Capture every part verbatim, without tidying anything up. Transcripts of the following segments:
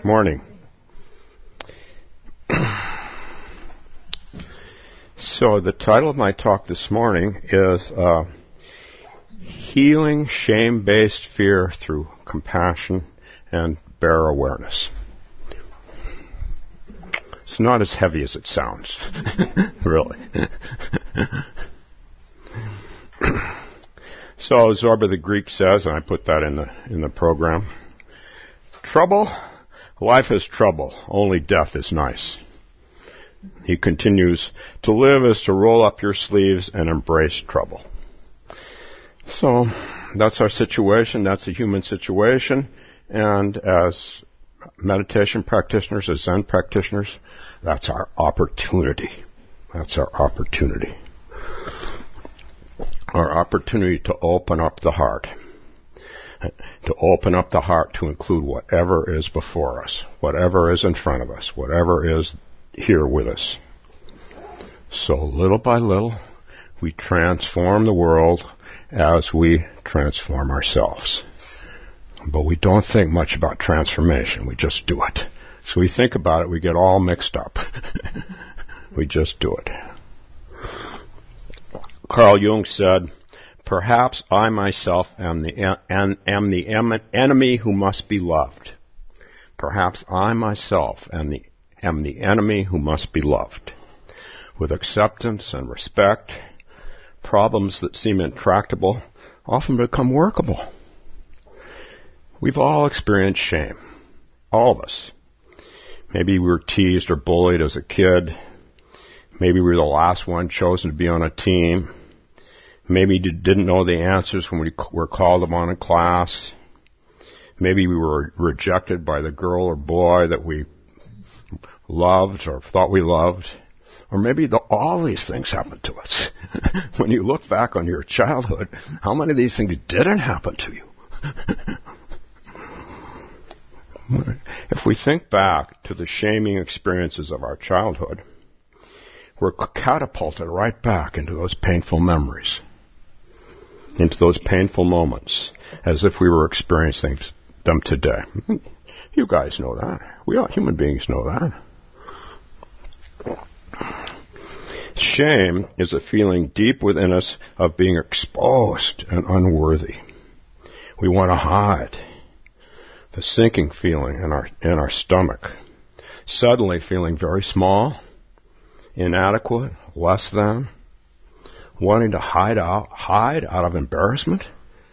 Morning. So the title of my talk this morning is uh, Healing Shame-Based Fear Through Compassion and Bare Awareness. It's not as heavy as it sounds, really. So Zorba the Greek says, and I put that in the in the program, trouble, life is trouble, only death is nice. He continues, to live is to roll up your sleeves and embrace trouble. So that's our situation, that's a human situation, and as meditation practitioners, as Zen practitioners, that's our opportunity. That's our opportunity. Our opportunity to open up the heart. To open up the heart to include whatever is before us, whatever is in front of us, whatever is here with us. So little by little, we transform the world as we transform ourselves. But we don't think much about transformation. We just do it. So we think about it, we get all mixed up. We just do it. Carl Jung said, perhaps I myself am the, am, am the em, enemy who must be loved. Perhaps I myself am the, am the enemy who must be loved. With acceptance and respect, problems that seem intractable often become workable. We've all experienced shame. All of us. Maybe we were teased or bullied as a kid. Maybe we were the last one chosen to be on a team. Maybe you didn't know the answers when we were called upon in class. Maybe we were rejected by the girl or boy that we loved or thought we loved. Or maybe the, all these things happened to us. When you look back on your childhood, how many of these things didn't happen to you? If we think back to the shaming experiences of our childhood, we're catapulted right back into those painful memories, into those painful moments, as if we were experiencing them today. You guys know that. We all human beings know that. Shame is a feeling deep within us of being exposed and unworthy. We want to hide. The sinking feeling in our in our stomach, suddenly feeling very small, inadequate, less than, wanting to hide out, hide out of embarrassment.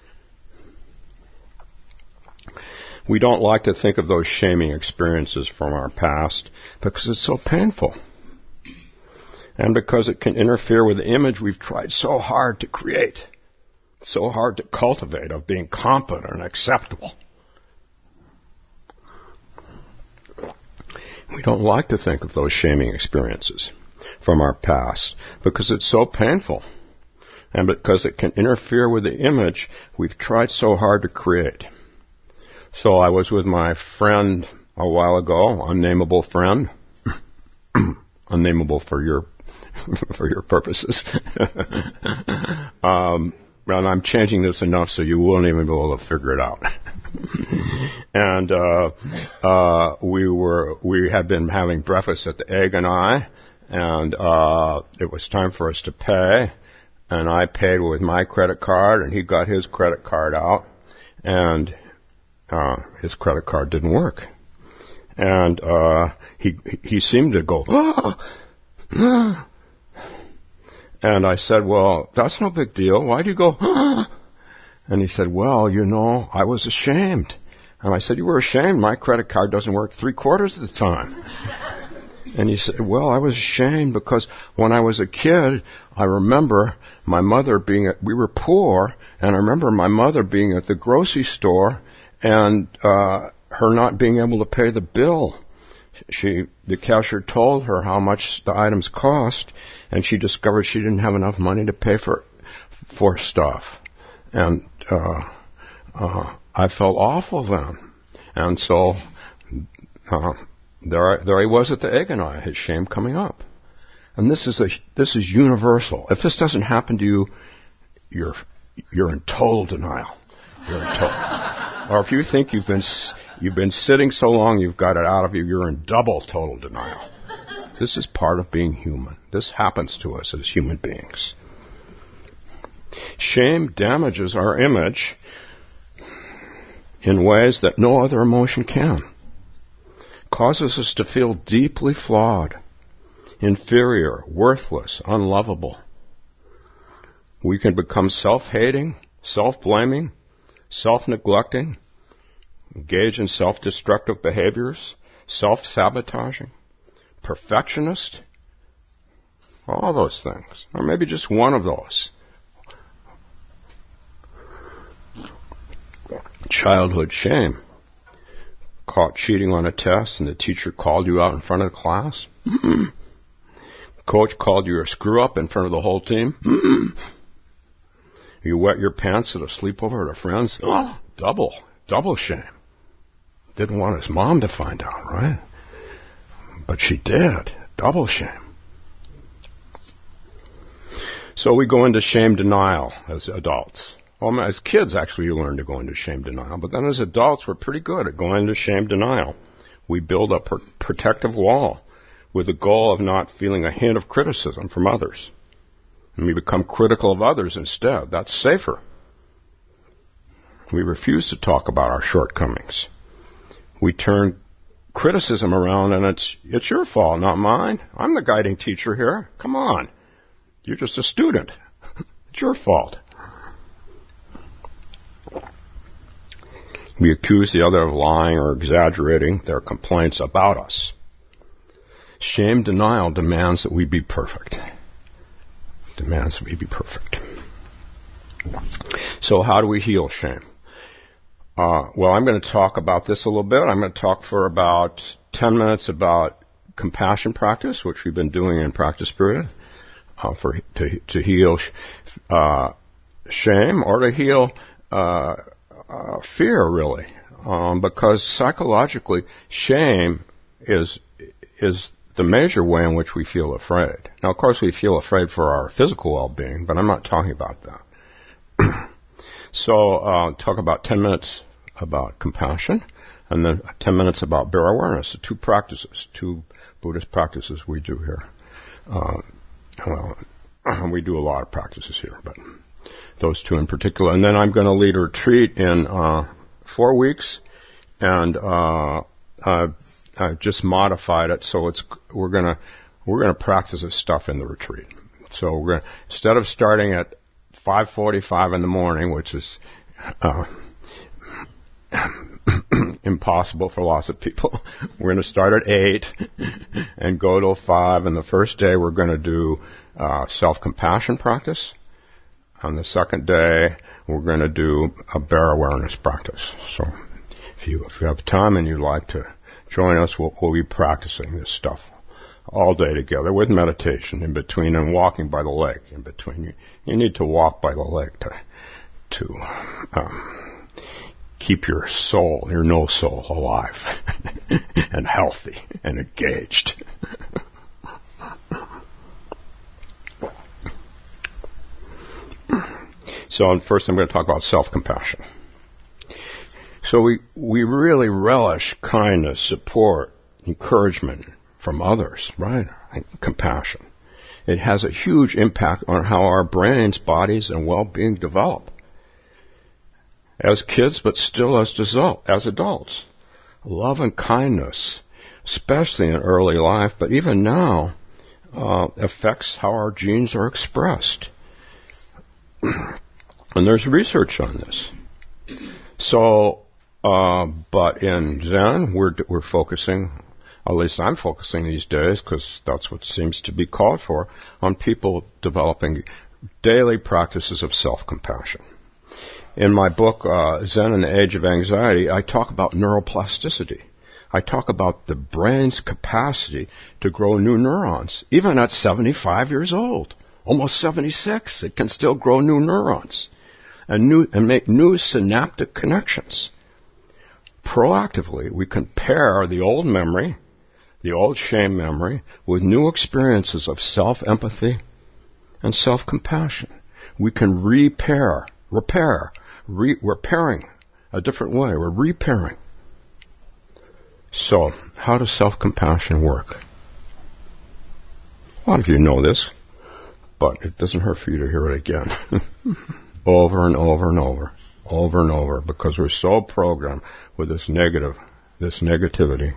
We don't like to think of those shaming experiences from our past because it's so painful. And because it can interfere with the image we've tried so hard to create, so hard to cultivate of being competent and acceptable. We don't like to think of those shaming experiences from our past because it's so painful and because it can interfere with the image we've tried so hard to create. So I was with my friend a while ago, unnameable friend, unnameable for your for your purposes. um, and I'm changing this enough so you won't even be able to figure it out. And uh, uh, we were we had been having breakfast at the Egg and I, and uh, it was time for us to pay. And I paid with my credit card, and he got his credit card out, and uh, his credit card didn't work. And uh, he he seemed to go, ah, ah. And I said, well, that's no big deal. Why do you go, ah? And he said, well, you know, I was ashamed. And I said, you were ashamed? My credit card doesn't work three quarters of the time. And he said, well, I was ashamed because when I was a kid, I remember my mother being, at, we were poor, and I remember my mother being at the grocery store and uh, her not being able to pay the bill. She, the cashier told her how much the items cost, and she discovered she didn't have enough money to pay for for stuff. And uh, uh, I felt awful then. And so uh, there, I, there I was at the Egg and I, his shame coming up. And this is a this is universal. If this doesn't happen to you, you're you're in total denial. You're in total. Or if you think you've been You've been sitting so long, you've got it out of you. You're in double total denial. This is part of being human. This happens to us as human beings. Shame damages our image in ways that no other emotion can. Causes us to feel deeply flawed, inferior, worthless, unlovable. We can become self-hating, self-blaming, self-neglecting, engage in self-destructive behaviors, self-sabotaging, perfectionist, all those things, or maybe just one of those. Childhood shame. Caught cheating on a test and the teacher called you out in front of the class. Coach called you a screw-up in front of the whole team. You wet your pants at a sleepover at a friend's. Oh, double, double shame. Didn't want his mom to find out, right? But she did. Double shame. So we go into shame denial as adults. Well, as kids, actually, you learn to go into shame denial. But then as adults, we're pretty good at going into shame denial. We build a pr- protective wall with the goal of not feeling a hint of criticism from others. And we become critical of others instead. That's safer. We refuse to talk about our shortcomings. We turn criticism around, and it's it's your fault, not mine. I'm the guiding teacher here. Come on. You're just a student. It's your fault. We accuse the other of lying or exaggerating their complaints about us. Shame denial demands that we be perfect. Demands that we be perfect. So how do we heal shame? Uh, well, I'm going to talk about this a little bit. I'm going to talk for about ten minutes about compassion practice, which we've been doing in practice period, uh, for to, to heal uh, shame or to heal uh, uh, fear, really, um, because psychologically, shame is is the major way in which we feel afraid. Now, of course, we feel afraid for our physical well-being, but I'm not talking about that. So, uh, talk about ten minutes about compassion, and then ten minutes about bare awareness, the two practices, two Buddhist practices we do here. Uh, well, we do a lot of practices here, but those two in particular. And then I'm going to lead a retreat in uh, four weeks, and uh, uh, I've just modified it, so it's we're gonna we're gonna practice this stuff in the retreat. So we're gonna, instead of starting at five forty-five in the morning, which is uh, impossible for lots of people, we're going to start at eight and go till five. And the first day we're going to do uh, self-compassion practice. On the second day we're going to do a bare awareness practice. So if you if you have time and you'd like to join us, we'll, we'll be practicing this stuff all day together with meditation in between and walking by the lake in between. You, you need to walk by the lake to to um, keep your soul, your no soul, alive and healthy and engaged. So first I'm going to talk about self-compassion. So we, we really relish kindness, support, encouragement from others, right? And compassion. It has a huge impact on how our brains, bodies, and well-being develop. As kids, but still as, desult, as adults. Love and kindness, especially in early life, but even now, uh, affects how our genes are expressed. And there's research on this. So, uh, but in Zen, we're, we're focusing, at least I'm focusing these days, because that's what seems to be called for, on people developing daily practices of self-compassion. In my book, uh, Zen and the Age of Anxiety, I talk about neuroplasticity. I talk about the brain's capacity to grow new neurons, even at seventy-five years old, almost seventy-six. It can still grow new neurons and new and make new synaptic connections. Proactively, we can pair the old memory, the old shame memory, with new experiences of self-empathy and self-compassion. We can repair, repair, re- we're pairing a different way. We're repairing So, how does self-compassion work? A lot of you know this, but it doesn't hurt for you to hear it again. Over and over and over, over and over, because we're so programmed with this negative, this negativity.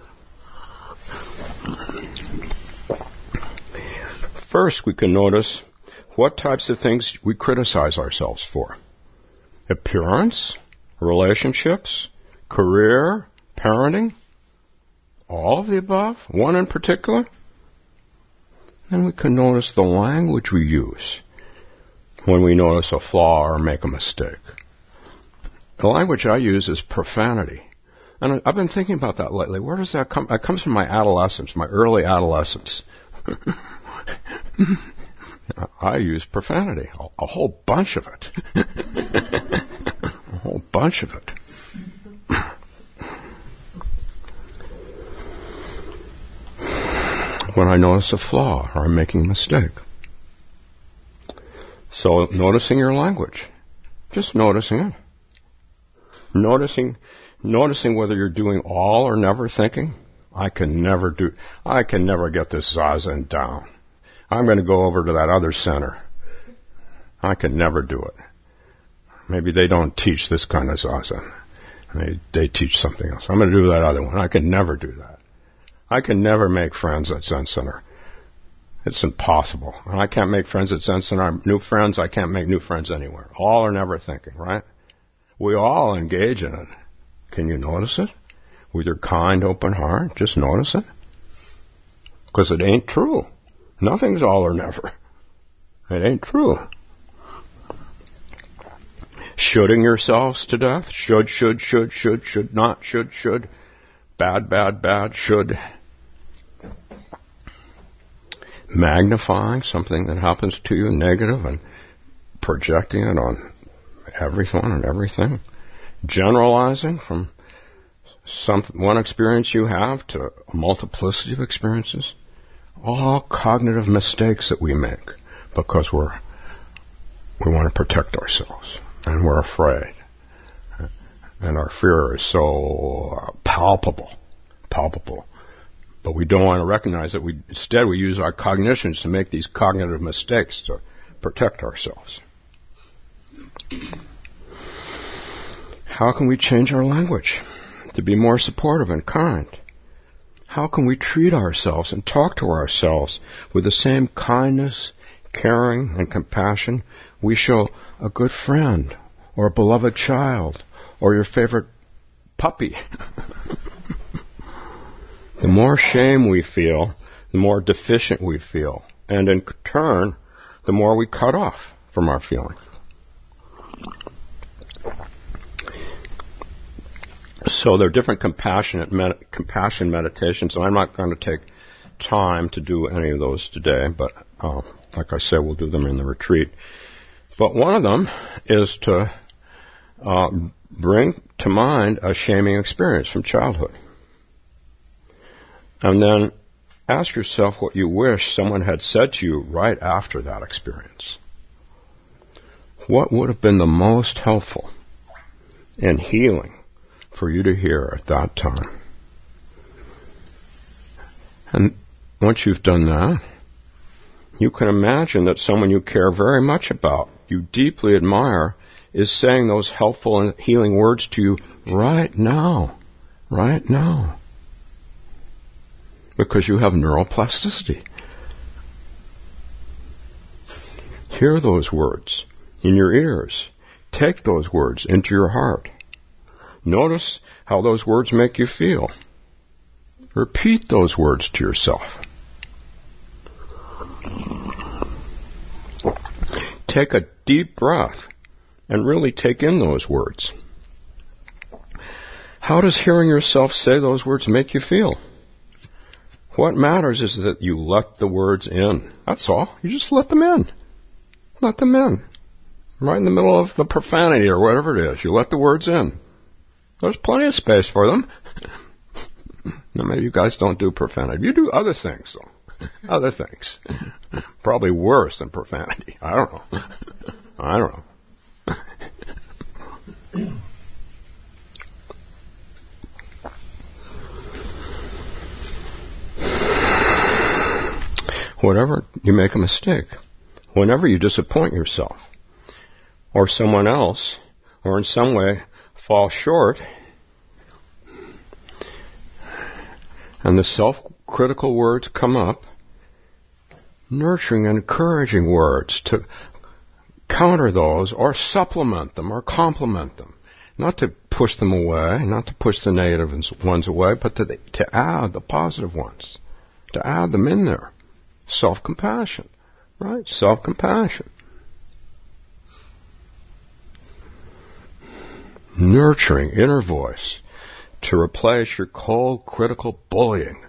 First, we can notice what types of things we criticize ourselves for. Appearance, relationships, career, parenting, all of the above, one in particular. Then we can notice the language we use when we notice a flaw or make a mistake. The language I use is profanity. And I've been thinking about that lately. Where does that come? It comes from my adolescence, my early adolescence. I use profanity, a, a whole bunch of it. A whole bunch of it. When I notice a flaw or I'm making a mistake. So noticing your language. Just noticing it. Noticing noticing whether you're doing all or never thinking. I can never do I can never get this zazen down. I'm going to go over to that other center. I can never do it. Maybe they don't teach this kind of zazen. They, they teach something else. I'm going to do that other one. I can never do that. I can never make friends at Zen Center. It's impossible. I can't make friends at Zen Center. New friends, I can't make new friends anywhere. All or never thinking, right? We all engage in it. Can you notice it? With your kind, open heart, just notice it. Because it ain't true. Nothing's all or never. It ain't true. Shoulding yourselves to death. Should, should, should, should, should not, should, should. Bad, bad, bad, should. Magnifying something that happens to you negative and projecting it on everyone and everything. Generalizing from some one experience you have to a multiplicity of experiences. All cognitive mistakes that we make because we're we want to protect ourselves and we're afraid. And our fear is so palpable, palpable. But we don't want to recognize that. We instead we use our cognitions to make these cognitive mistakes to protect ourselves. How can we change our language to be more supportive and kind? How can we treat ourselves and talk to ourselves with the same kindness, caring, and compassion we show a good friend or a beloved child or your favorite puppy? The more shame we feel, the more deficient we feel. And in turn, the more we cut off from our feelings. So there are different compassionate med- compassion meditations, and I'm not going to take time to do any of those today, but uh, like I said, we'll do them in the retreat. But one of them is to uh, bring to mind a shaming experience from childhood. And then ask yourself what you wish someone had said to you right after that experience. What would have been the most helpful and healing for you to hear at that time? And once you've done that, you can imagine that someone you care very much about, you deeply admire, is saying those helpful and healing words to you right now. Right now. Because you have neuroplasticity. Hear those words in your ears. Take those words into your heart. Notice how those words make you feel. Repeat those words to yourself. Take a deep breath and really take in those words. How does hearing yourself say those words make you feel? What matters is that you let the words in. That's all. You just let them in. Let them in. Right in the middle of the profanity or whatever it is. You let the words in. There's plenty of space for them. Now, maybe you guys don't do profanity. You do other things, though. Other things. Probably worse than profanity. I don't know. I don't know. whenever you make a mistake, whenever you disappoint yourself, or someone else, or in some way fall short, and the self-critical words come up, nurturing and encouraging words to counter those or supplement them or complement them. Not to push them away, not to push the negative ones away, but to, to add the positive ones, to add them in there. Self-compassion, right? Self-compassion. Nurturing inner voice to replace your cold, critical bullying.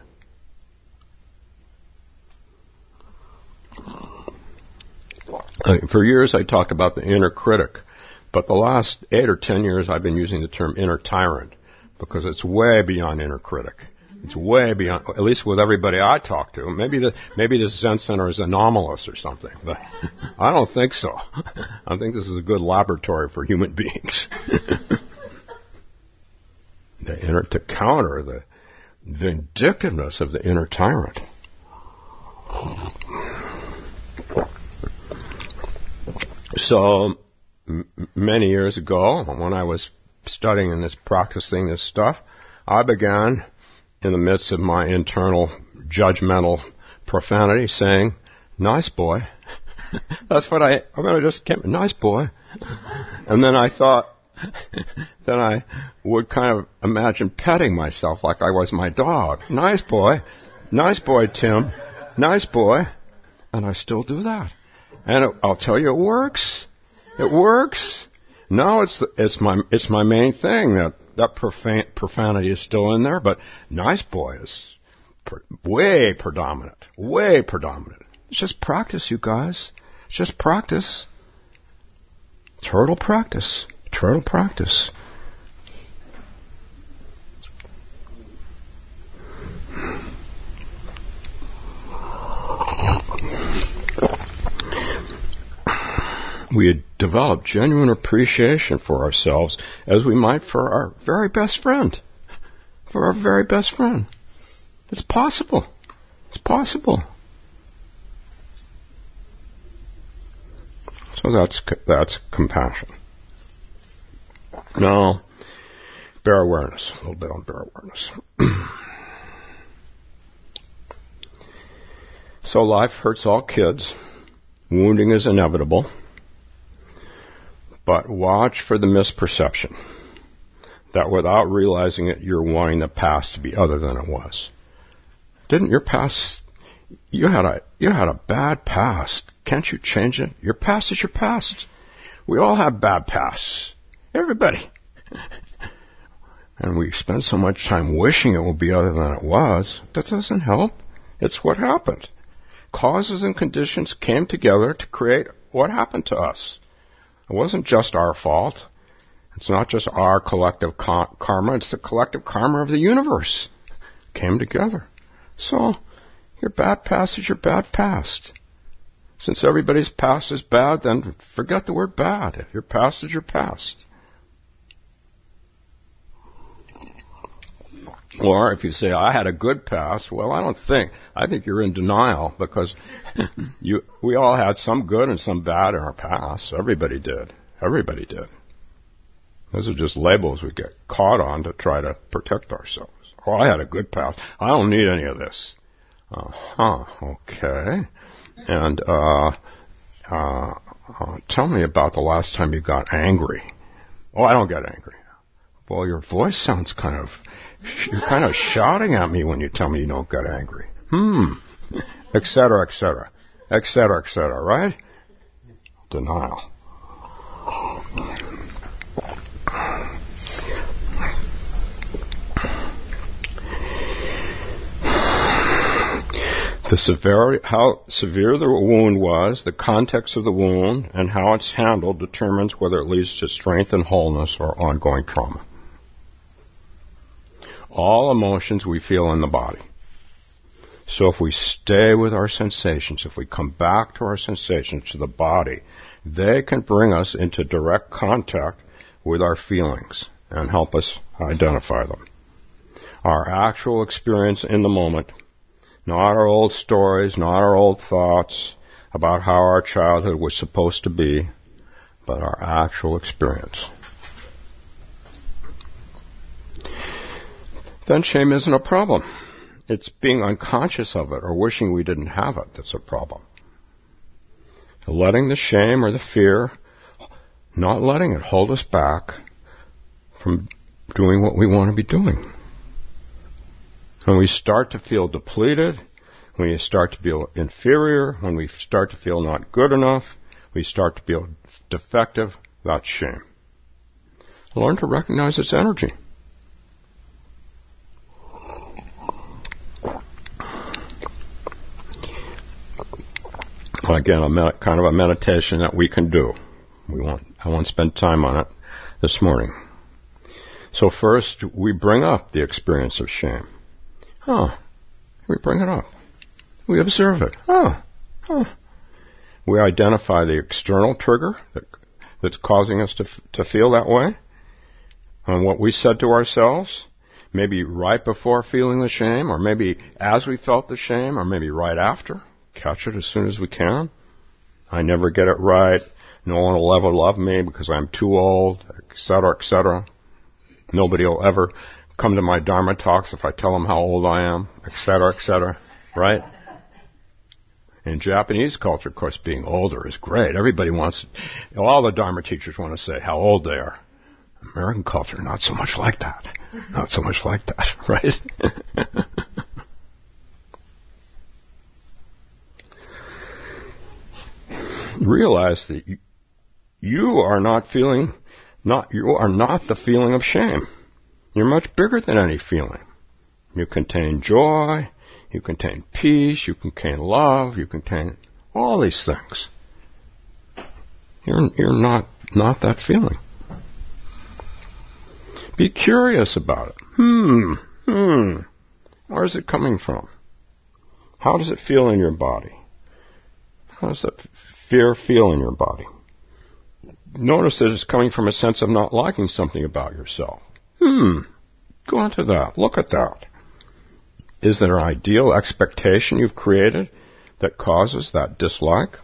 Uh, for years I talked about the inner critic, but the last eight or ten years I've been using the term inner tyrant because it's way beyond inner critic. It's way beyond, at least with everybody I talk to. Maybe the maybe this Zen Center is anomalous or something, but I don't think so. I think this is a good laboratory for human beings. The inner, to counter the vindictiveness of the inner tyrant. So, m- many years ago, when I was studying and this, practicing this stuff, I began, in the midst of my internal judgmental profanity, saying, "Nice boy." That's what I, I mean, I just came, "Nice boy." And then I thought, then I would kind of imagine petting myself like I was my dog. "Nice boy. Nice boy, Tim. Nice boy." And I still do that. And it, I'll tell you, it works. It works. No, it's it's my it's my main thing. That that profan, profanity is still in there, but nice boy is pre, way predominant. Way predominant. It's just practice, you guys. It's just practice. Turtle practice. Turtle practice. We had developed genuine appreciation for ourselves as we might for our very best friend. For our very best friend. It's possible. It's possible. So that's that's compassion. Now, bear awareness. A little bit on bear awareness. So life hurts all kids. Wounding is inevitable. But watch for the misperception that without realizing it, you're wanting the past to be other than it was. Didn't your past, you had a, you had a bad past. Can't you change it? Your past is your past. We all have bad pasts. Everybody. And we spend so much time wishing it will be other than it was. That doesn't help. It's what happened. Causes and conditions came together to create what happened to us. It wasn't just our fault. It's not just our collective ka- karma. It's the collective karma of the universe. Came together. So, your bad past is your bad past. Since everybody's past is bad, then forget the word bad. Your past is your past. Or if you say, I had a good past, well, I don't think. I think you're in denial because you, we all had some good and some bad in our past. Everybody did. Everybody did. Those are just labels we get caught on to try to protect ourselves. Oh, I had a good past. I don't need any of this. Uh-huh. Okay. And uh, uh, uh, tell me about the last time you got angry. Oh, I don't get angry. Well, your voice sounds kind of... You're kind of shouting at me when you tell me you don't get angry. Hmm. Et cetera, et cetera. Et cetera, et cetera, right? Denial. The severity, how severe the wound was, the context of the wound, and how it's handled determines whether it leads to strength and wholeness or ongoing trauma. All emotions we feel in the body. So if we stay with our sensations, if we come back to our sensations, to the body, they can bring us into direct contact with our feelings and help us identify them. Our actual experience in the moment Not our old stories, not our old thoughts about how our childhood was supposed to be, but our actual experience. Then shame isn't a problem. It's being unconscious of it or wishing we didn't have it that's a problem. Letting the shame or the fear, not letting it hold us back from doing what we want to be doing. When we start to feel depleted, when we start to feel inferior, when we start to feel not good enough, we start to feel defective, that's shame. Learn to recognize its energy. Again, a med- kind of a meditation that we can do. We won't, I won't spend time on it this morning. So first, we bring up the experience of shame. Huh. We bring it up. We observe it. Oh. Huh. We identify the external trigger that, that's causing us to, to feel that way. And what we said to ourselves, maybe right before feeling the shame, or maybe as we felt the shame, or maybe right after. Catch it as soon as we can. I never get it right. No one will ever love me because I'm too old, et cetera, et cetera. Nobody will ever come to my Dharma talks if I tell them how old I am, et cetera, et cetera. Right? In Japanese culture, of course, being older is great. Everybody wants, all the Dharma teachers want to say how old they are. American culture, not so much like that. Not so much like that, right? Realize that you, you are not feeling, not you are not the feeling of shame. You're much bigger than any feeling. You contain joy, you contain peace, you contain love, you contain all these things. You're you're not not that feeling. Be curious about it. Hmm, hmm. Where is it coming from? How does it feel in your body? How does that fear feel in your body? Notice that it's coming from a sense of not liking something about yourself. Hmm. Go into that. Look at that. Is there an ideal expectation you've created that causes that dislike?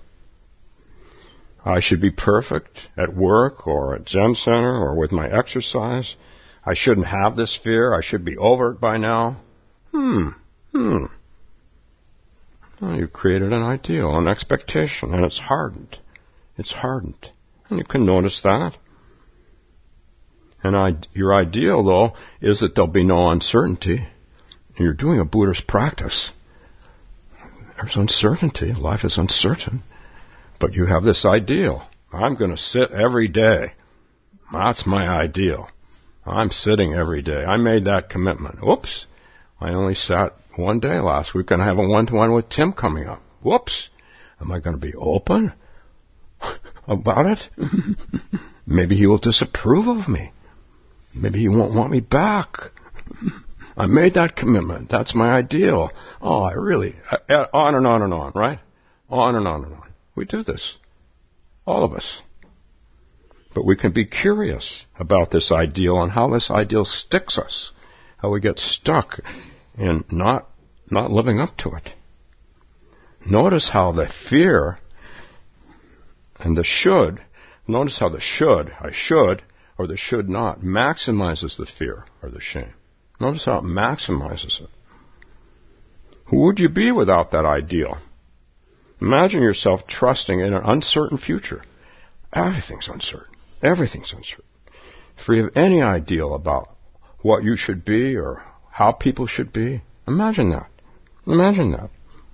I should be perfect at work or at Zen Center or with my exercise. I shouldn't have this fear. I should be over it by now. Hmm. Hmm. Well, you've created an ideal, an expectation, and it's hardened. It's hardened. And you can notice that. And I, your ideal, though, is that there'll be no uncertainty. You're doing a Buddhist practice. There's uncertainty. Life is uncertain. But you have this ideal. I'm going to sit every day. That's my ideal. I'm sitting every day. I made that commitment. Whoops. I only sat one day last week, and I have a one-to-one with Tim coming up. Whoops. Am I going to be open about it? Maybe he will disapprove of me. Maybe he won't want me back. I made that commitment. That's my ideal. Oh, I really... On and on and on, right? On and on and on. We do this. All of us. But we can be curious about this ideal and how this ideal sticks us. How we get stuck in not not living up to it. Notice how the fear and the should, notice how the should, I should, or the should not, maximizes the fear or the shame. Notice how it maximizes it. Who would you be without that ideal? Imagine yourself trusting in an uncertain future. Everything's uncertain. Everything's uncertain. Free of any ideal about what you should be or how people should be. Imagine that. Imagine that.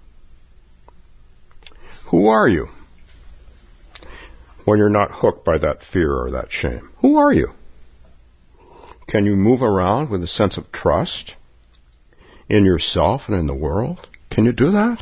Who are you when you're not hooked by that fear or that shame? Who are you? Can you move around with a sense of trust in yourself and in the world? Can you do that?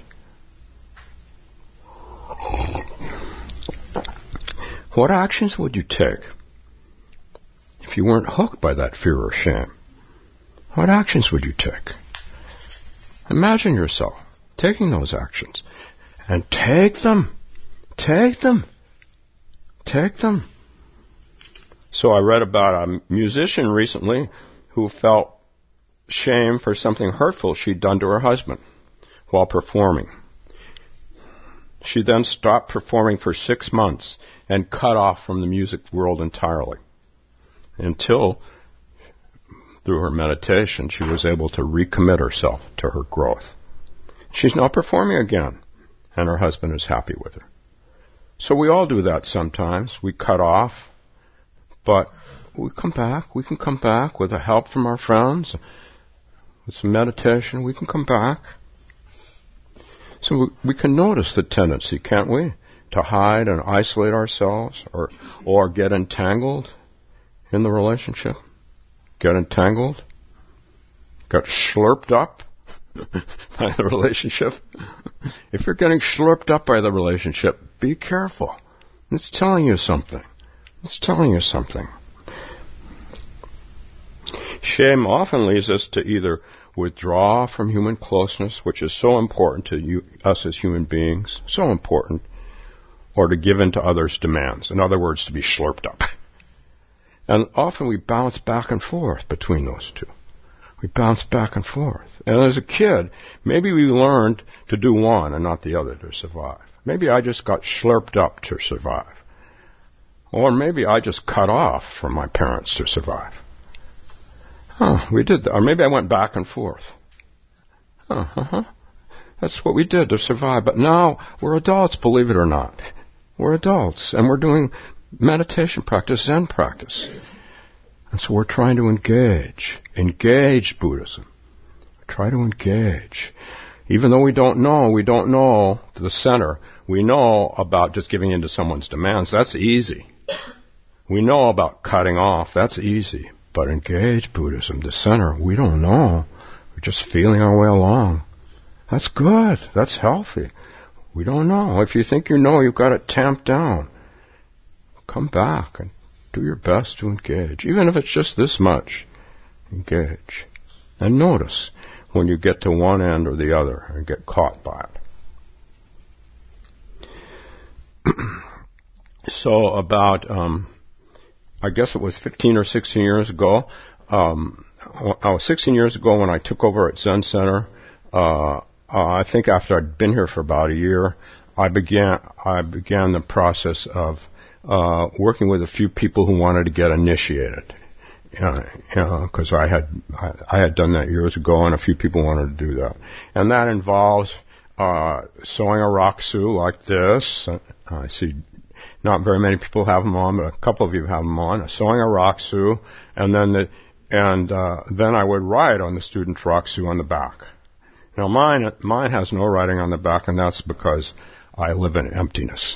What actions would you take if you weren't hooked by that fear or shame? What actions would you take? Imagine yourself taking those actions and take them. Take them. Take them. So I read about a musician recently who felt shame for something hurtful she'd done to her husband, while performing. She then stopped performing for six months and cut off from the music world entirely until, through her meditation, she was able to recommit herself to her growth. She's now performing again, and her husband is happy with her. So we all do that sometimes. We cut off, but we come back. We can come back with the help from our friends, with some meditation. We can come back. So we, we can notice the tendency, can't we, to hide and isolate ourselves or or get entangled in the relationship, get entangled, got slurped up by the relationship. If you're getting slurped up by the relationship, be careful. It's telling you something. It's telling you something. Shame often leads us to either withdraw from human closeness, which is so important to you, us as human beings, so important, or to give in to others' demands. In other words, to be slurped up. And often we bounce back and forth between those two. We bounce back and forth. And as a kid, maybe we learned to do one and not the other to survive. Maybe I just got slurped up to survive. Or maybe I just cut off from my parents to survive. Huh, we did that. Or maybe I went back and forth. Huh, uh-huh. That's what we did to survive. But now we're adults, believe it or not. We're adults, and we're doing meditation practice, Zen practice. And so we're trying to engage. Engage Buddhism. Try to engage. Even though we don't know, we don't know the center. We know about just giving in to someone's demands. That's easy. We know about cutting off. That's easy. But engage Buddhism, the center, we don't know. We're just feeling our way along. That's good. That's healthy. We don't know. If you think you know, you've got it tamped down. Come back and do your best to engage. Even if it's just this much, engage. And notice when you get to one end or the other and get caught by it. So about... Um, I guess it was fifteen or sixteen years ago. Um, I was sixteen years ago when I took over at Zen Center. Uh, uh, I think after I'd been here for about a year, I began I began the process of uh, working with a few people who wanted to get initiated. Uh, you know, because I had I, I had done that years ago, and a few people wanted to do that, and that involves uh, sewing a rakusu like this. Uh, I see. Not very many people have them on, but a couple of you have them on. Sewing a rakusu, and then the, and uh, then I would write on the student's rakusu on the back. Now mine mine has no writing on the back, and that's because I live in emptiness.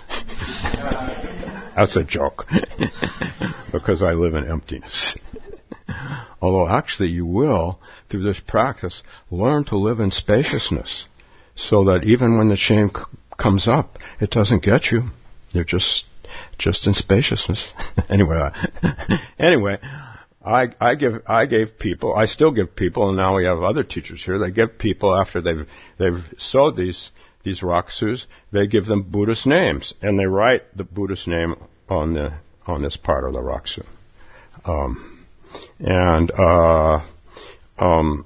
That's a joke, because I live in emptiness. Although actually you will, through this practice, learn to live in spaciousness, so that even when the shame c- comes up, it doesn't get you. You're just just in spaciousness. anyway, I, anyway, I I give I gave people I still give people, and now we have other teachers here. They give people after they've they've sewed these these rakusus, they give them Buddhist names, and they write the Buddhist name on the on this part of the rakusu. Um, and uh, um,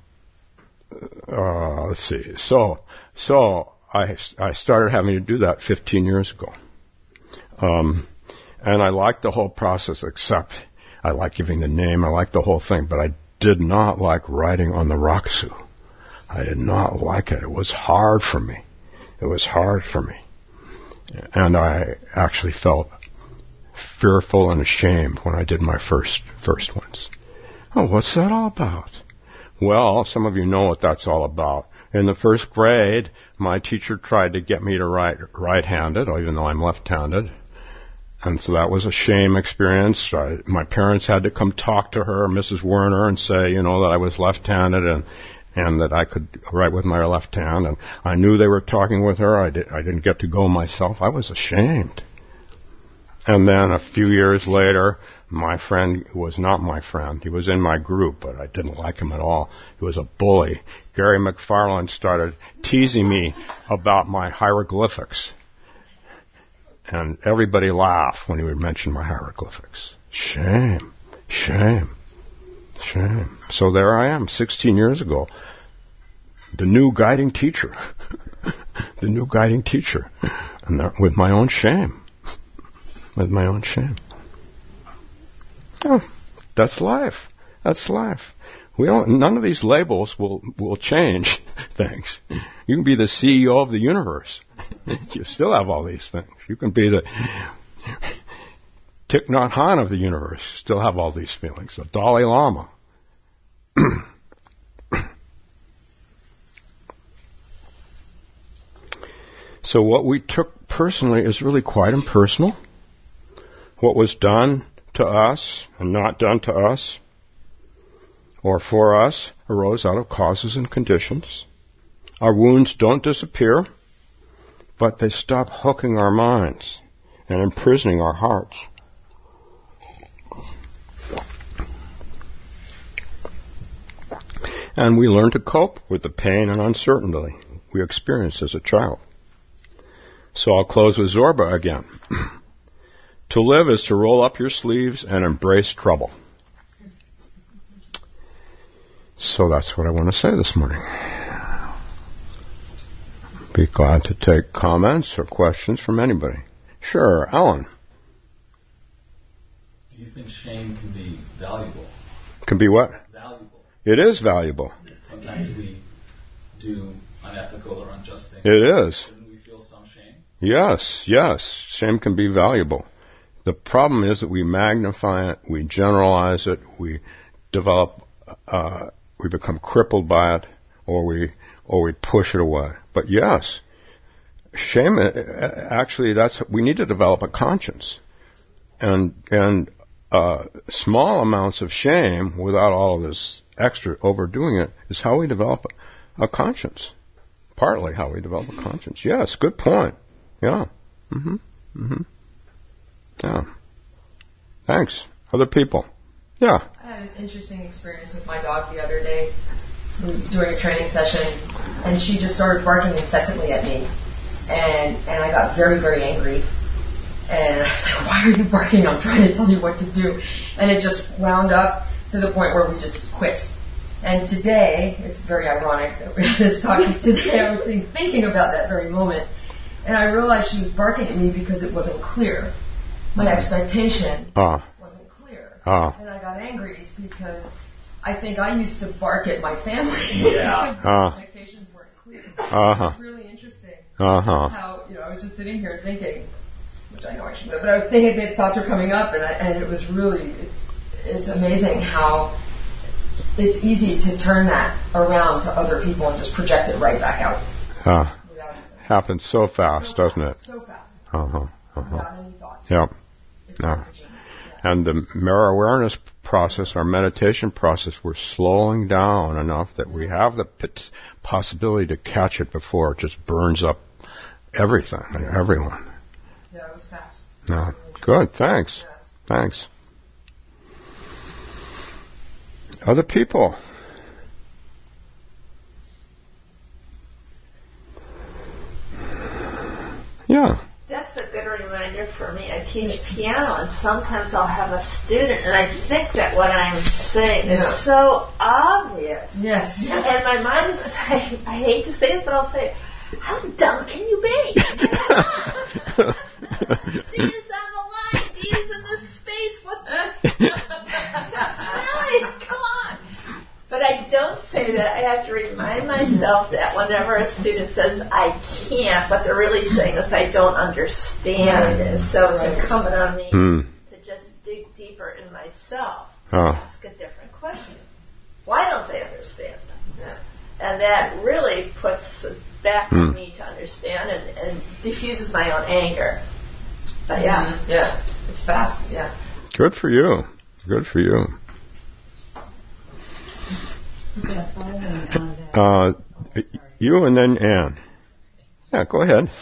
uh, let's see. So so I I started having to do that fifteen years ago. Um, and I liked the whole process, except I like giving the name, I like the whole thing, but I did not like writing on the rakusu. I did not like it. It was hard for me. It was hard for me. And I actually felt fearful and ashamed when I did my first, first ones. Oh, what's that all about? Well, some of you know what that's all about. In the first grade, my teacher tried to get me to write right-handed, even though I'm left-handed. And so that was a shame experience. I, my parents had to come talk to her, Missus Werner, and say, you know, that I was left-handed and and that I could write with my left hand. And I knew they were talking with her. I, did, I didn't get to go myself. I was ashamed. And then a few years later, my friend was not my friend. He was in my group, but I didn't like him at all. He was a bully. Gary McFarland started teasing me about my hieroglyphics. And everybody laughed when he would mention my hieroglyphics. Shame, shame, shame. So there I am, sixteen years ago, the new guiding teacher. The new guiding teacher. And that, with my own shame. With my own shame. Oh, that's life. That's life. We don't, none of these labels will, will change things. You can be the C E O of the universe. You still have all these things. You can be the Thich Nhat Hanh of the universe. Still have all these feelings. The Dalai Lama. So what we took personally is really quite impersonal. What was done to us and not done to us or for us arose out of causes and conditions. Our wounds don't disappear, but they stop hooking our minds and imprisoning our hearts. And we learn to cope with the pain and uncertainty we experienced as a child. So I'll close with Zorba again. To live is to roll up your sleeves and embrace trouble. So that's what I want to say this morning. Be glad to take comments or questions from anybody. Sure, Alan. Do you think shame can be valuable? Can be what? Valuable. It is valuable. Sometimes we do unethical or unjust things. It is. Shouldn't we feel some shame? Yes, yes. Shame can be valuable. The problem is that we magnify it, we generalize it, we develop, uh, we become crippled by it, or we, or we push it away. But yes, shame, actually, that's, we need to develop a conscience. And, and, uh, small amounts of shame without all of this extra overdoing it is how we develop a, a conscience. Partly how we develop a conscience. Yes, good point. Yeah. Mm-hmm. Mm-hmm. Yeah. Thanks. Other people. Yeah. I had an interesting experience with my dog the other day during a training session, and she just started barking incessantly at me. And and I got very, very angry. And I was like, why are you barking? I'm trying to tell you what to do. And it just wound up to the point where we just quit. And today, it's very ironic that we have this talk, because today I was thinking about that very moment. And I realized she was barking at me because it wasn't clear. My expectation uh, wasn't clear. Uh, and I got angry because I think I used to bark at my family. Yeah. because uh, my expectations weren't clear. Uh-huh. It's really interesting uh-huh. how, you know, I was just sitting here thinking, which I know I shouldn't have, but I was thinking that thoughts were coming up, and, I, and it was really, it's, it's amazing how it's easy to turn that around to other people and just project it right back out. Uh, happens so fast, so doesn't fast, it? So fast. Uh-huh. Uh-huh. Without any thought. Yep. Yeah. And the mirror awareness process, our meditation process, we're slowing down enough that we have the p- possibility to catch it before it just burns up everything and everyone. Yeah, it was fast. No. Good. Thanks. Yeah. Thanks. Other people. Yeah. That's a good reminder for me. I teach piano, and sometimes I'll have a student, and I think that what I'm saying yeah. is so obvious. Yes. And my mind is, I, I hate to say this, but I'll say, how dumb can you be? C is on the line, D is in the space. What the? Really? Come on. But I don't say that. I have to remind myself that whenever a student says, I can't, what they're really saying is, I don't understand. And so it's incumbent on me mm. to just dig deeper in myself and oh. ask a different question. Why don't they understand? Yeah. And that really puts back mm. on me to understand and, and diffuses my own anger. But yeah. Mm-hmm. Yeah. It's fast. Yeah. Good for you. Good for you. Uh, you and then Anne. Yeah, go ahead.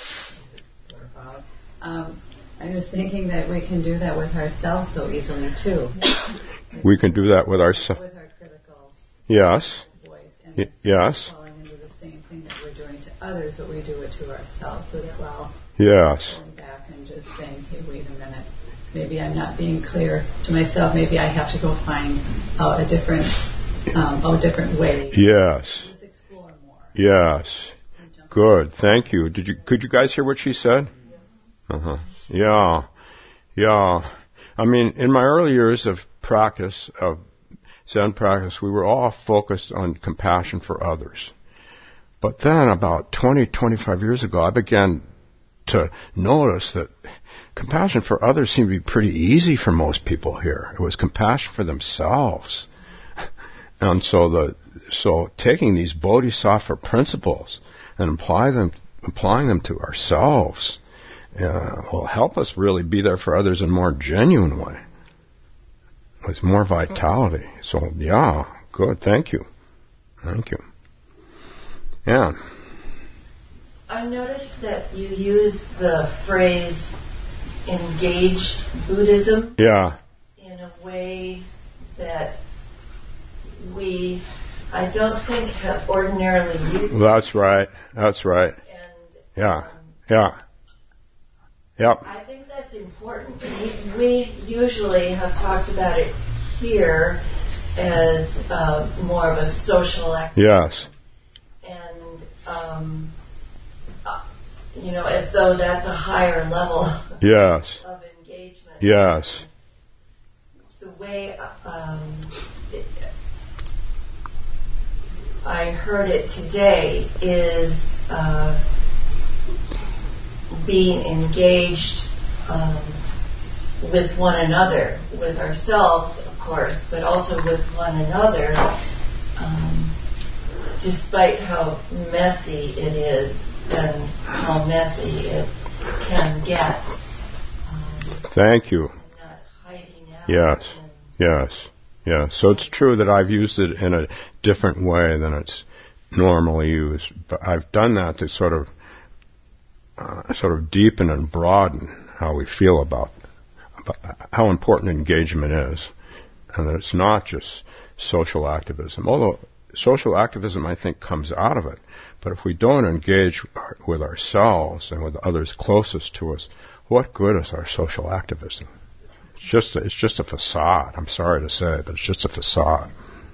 Um, I was thinking that we can do that with ourselves so easily too. We can do that with ourselves. With our critical yes. voice. And y- yes. Falling into the same thing that we're doing to others, but we do it to ourselves as well. Yes. Going back and just saying, hey, wait a minute. Maybe I'm not being clear to myself. Maybe I have to go find out a different, um, a different way. Yes. Let's explore more. Yes. Good. Thank you. Did you? Could you guys hear what she said? Uh huh. Yeah. Yeah. I mean, in my early years of practice, of Zen practice, we were all focused on compassion for others. But then about twenty, twenty-five years ago, I began to notice that compassion for others seemed to be pretty easy for most people here. It was compassion for themselves. And so the, so taking these bodhisattva principles and apply them, applying them to ourselves, uh, will help us really be there for others in a more genuine way, with more vitality. So, yeah, good. Thank you. Thank you. Yeah. I noticed that you use the phrase engaged Buddhism. Yeah. In a way that we, I don't think, have ordinarily used. That's right. That's right. And, yeah. Um, yeah. Yep. I think that's important. We, we usually have talked about it here as uh, more of a social activity. Yes. And, um, uh, you know, as though that's a higher level yes. of engagement. Yes. The way um, it, I heard it today is uh, being engaged um, with one another, with ourselves, of course, but also with one another, um, despite how messy it is and how messy it can get. Um, Thank you. not hiding out. Yes. Yes. Yeah, so it's true that I've used it in a different way than it's normally used. But I've done that to sort of, uh, sort of deepen and broaden how we feel about, about how important engagement is, and that it's not just social activism. Although social activism, I think, comes out of it. But if we don't engage with ourselves and with others closest to us, what good is our social activism? It's just a, it's just a facade. I'm sorry to say, but it's just a facade.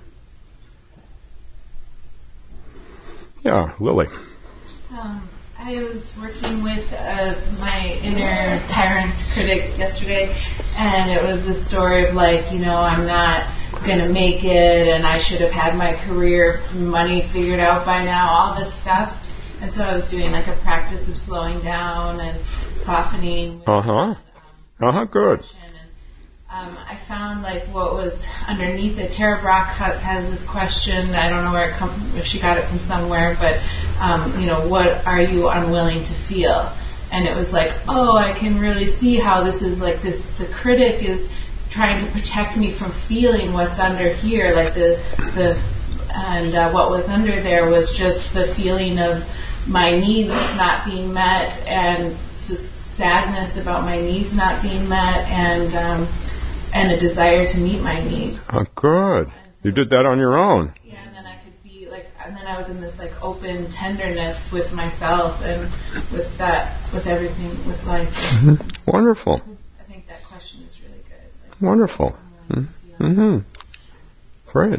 Yeah, Lily. Um, I was working with uh, my inner tyrant critic yesterday, and it was the story of like, you know, I'm not going to make it, and I should have had my career money figured out by now, all this stuff. And so I was doing like a practice of slowing down and softening. Uh-huh. Uh-huh, good. Um, I found like what was underneath it. Tara Brock ha- has this question. I don't know where it come, if she got it from somewhere, but um, you know, what are you unwilling to feel? And it was like, oh, I can really see how this is like this. The critic is trying to protect me from feeling what's under here, like the the and uh, what was under there was just the feeling of my needs not being met and sadness about my needs not being met and. Um, And a desire to meet my need. Oh, good. You did that on your own. Yeah, and then I could be like, and then I was in this like open tenderness with myself and with that, with everything, with life. Mm-hmm. Wonderful. I think that question is really good. Like, Wonderful. Mm-hmm. Great.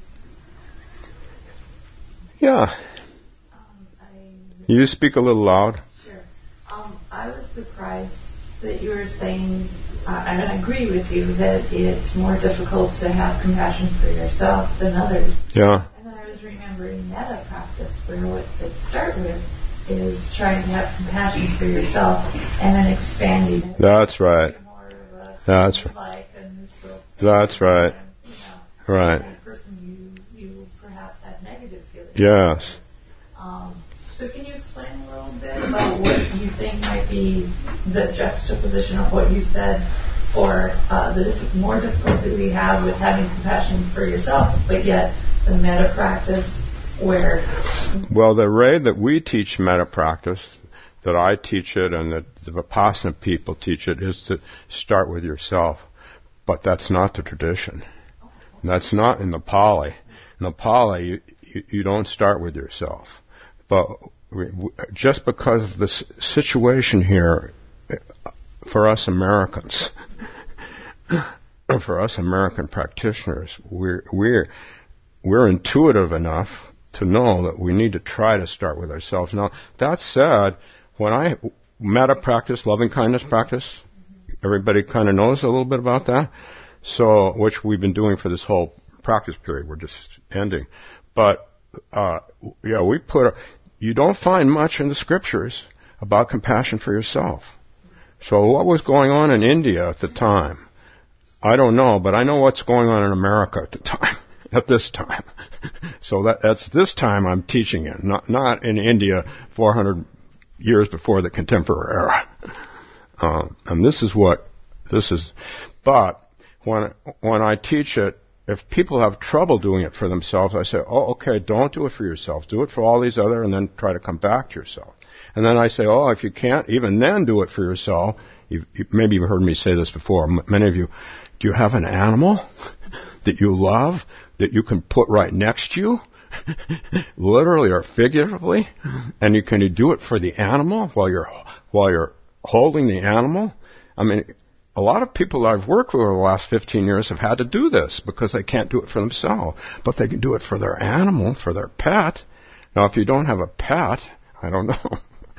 Yeah. Um, I, You speak a little loud. Sure. Um, I was surprised that you were saying, uh, and I agree with you, that it's more difficult to have compassion for yourself than others. Yeah. And then I was remembering metta practice, where what it start with is trying to have compassion for yourself and then expanding it. That's right. More of a That's right. life and neutral. That's right. And, you know, Right. the person you, you perhaps had negative feelings. Yes. Um, so can you explain a little bit about what you think might be the juxtaposition of what you said for uh, the diff- more difficulty we have with having compassion for yourself, but yet the metta practice where... Well, the way that we teach metta practice, that I teach it and that the Vipassana people teach it, is to start with yourself. But that's not the tradition. That's not in the Pali. In the Pali, you, you, you don't start with yourself. But just because of the situation here, for us Americans, for us American practitioners, we're we're we're intuitive enough to know that we need to try to start with ourselves. Now, that said, when I metta practice, loving kindness practice, everybody kind of knows a little bit about that. So, which we've been doing for this whole practice period. We're just ending. But, uh, yeah, we put, a, you don't find much in the scriptures about compassion for yourself. So what was going on in India at the time? I don't know, but I know what's going on in America at the time, at this time. So that, that's this time I'm teaching in, not, not in India four hundred years before the contemporary era. Uh, and this is what, this is, but when, when I teach it, if people have trouble doing it for themselves, I say, oh, okay, don't do it for yourself. Do it for all these other, and then try to come back to yourself. And then I say, oh, if you can't even then do it for yourself, you've, you, maybe you've heard me say this before, m- many of you, do you have an animal that you love that you can put right next to you, literally or figuratively, and you can you do it for the animal while you're while you're holding the animal? I mean, a lot of people I've worked with over the last fifteen years have had to do this because they can't do it for themselves, but they can do it for their animal, for their pet. Now, if you don't have a pet, I don't know,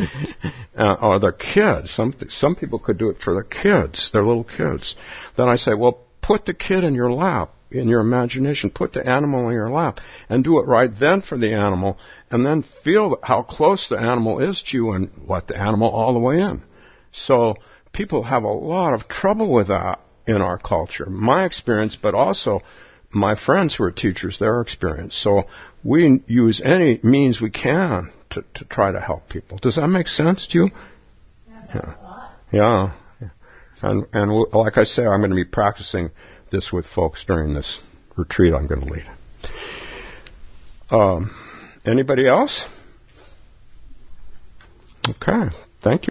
uh, or their kids, some some people could do it for their kids, their little kids. Then I say, well, put the kid in your lap, in your imagination, put the animal in your lap, and do it right then for the animal, and then feel how close the animal is to you and let the animal all the way in. So people have a lot of trouble with that in our culture. My experience, but also my friends who are teachers, their experience. So we use any means we can to, to try to help people. Does that make sense to you? Yeah. Yeah. yeah. And, and like I say, I'm going to be practicing this with folks during this retreat I'm going to lead. Um, anybody else? Okay. Thank you.